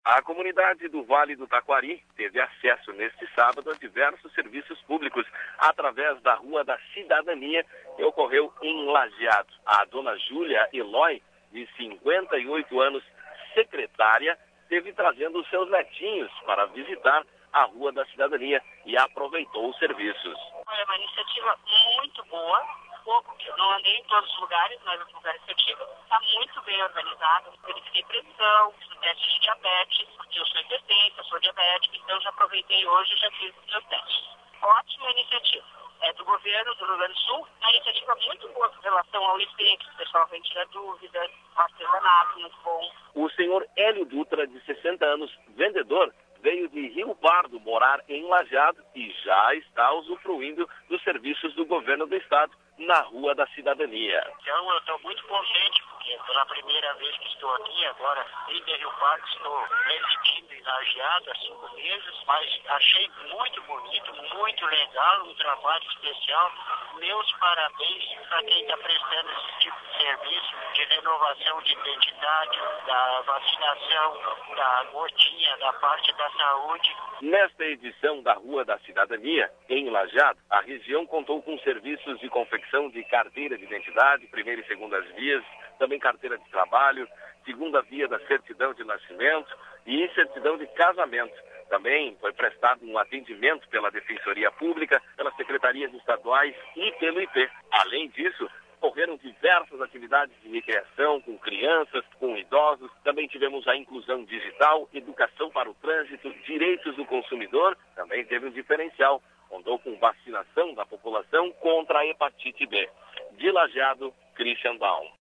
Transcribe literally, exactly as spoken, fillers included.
A comunidade do Vale do Taquari teve acesso neste sábado a diversos serviços públicos através da Rua da Cidadania, que ocorreu em Lajeado. A dona Júlia Eloy, de cinquenta e oito anos, secretária, esteve trazendo os seus netinhos para visitar a Rua da Cidadania e aproveitou os serviços. É uma iniciativa muito boa. Pouco, eu não andei em todos os lugares, mas os lugares que eu tive está muito bem organizado. Verifiquei pressão, fiz o teste de diabetes, porque eu sou hipertensa, sou diabética, então já aproveitei hoje e já fiz os meus testes. Ótima iniciativa. É do governo do Rio Grande do Sul, uma iniciativa muito boa com relação ao I P E, que o pessoal vem tirar dúvidas, artesanato muito bom. O senhor Hélio Dutra, de sessenta anos, vendedor, veio de Rio Pardo morar em Lajeado e já está usufruindo dos serviços do governo do estado na Rua da Cidadania. Então eu estou muito contente, porque pela primeira vez que estou aqui, agora em Rio Pardo, estou residindo em Lajeado há cinco meses, mas achei muito bonito, muito legal, um trabalho especial. Meus parabéns para quem está prestando esse tipo de serviço de renovação de identidade, da vacinação, da gotinha, da parte da saúde. Nesta edição da Rua da Cidadania, em Lajeado, a região contou com serviços de confecção de carteira de identidade, primeira e segunda vias, também carteira de trabalho, segunda via da certidão de nascimento e certidão de casamento. Também foi prestado um atendimento pela Defensoria Pública, pelas secretarias estaduais e pelo I P E. Além disso, ocorreram diversas atividades de recreação com crianças, com idosos. Também tivemos a inclusão digital, educação para o trânsito, direitos do consumidor. Também teve um diferencial. Contou com vacinação da população contra a hepatite B. De Lajeado, Christian Baum.